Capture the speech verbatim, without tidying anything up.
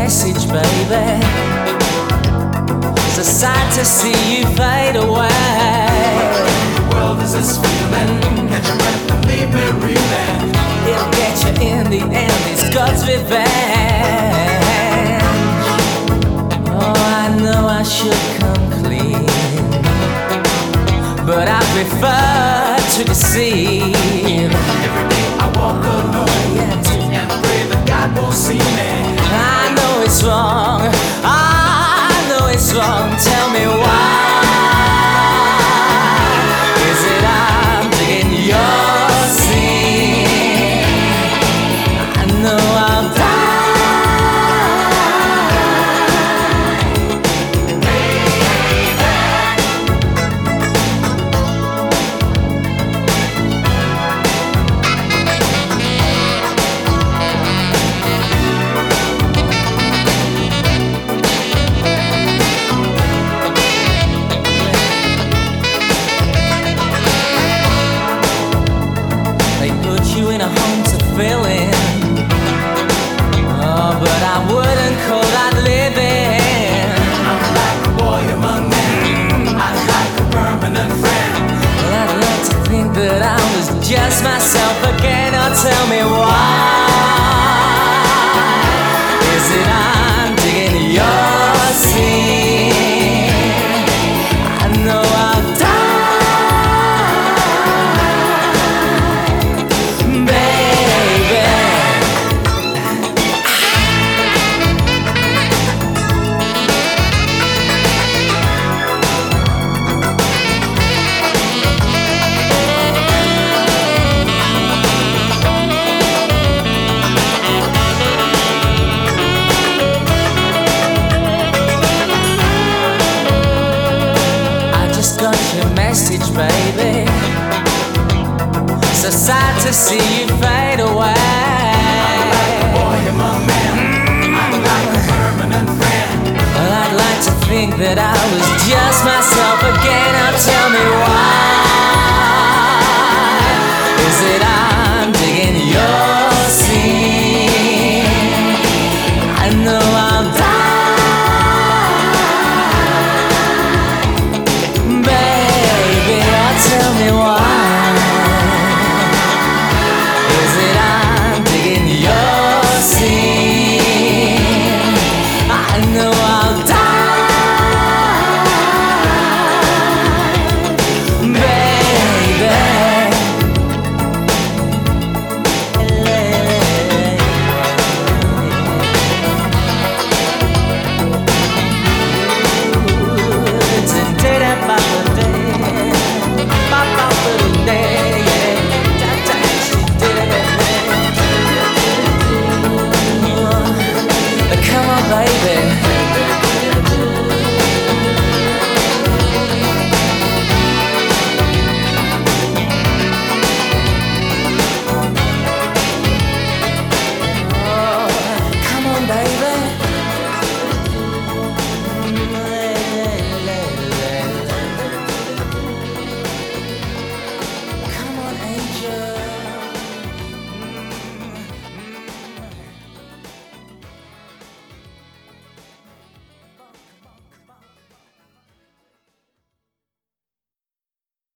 message, baby. It's a sight to see you fade away. Where in the world is this feeling? Catch your breath and leave me reeling. It'll get you in the end, it's God's revenge. Oh, I know I should come clean, but I prefer to deceive. Every day I walk alone, Yes. and pray that God won't see me. I know it's wrong, I know it's wrong. Tell me why. Is it I'm digging your sin? I know I'll die. They put you in a home to fill in. Oh, but I wouldn't call that living. I'm like a boy among men. I'm like a permanent friend. Well, I'd like to think that I was just myself again. Oh, tell me why. Is it I'm digging your sin? I know I'll die, baby. I just got your message, baby. So sad to see you fade away. Boy among men. I'm like a permanent friend. Well, I'd like to think that I was just myself again. Now tell me why.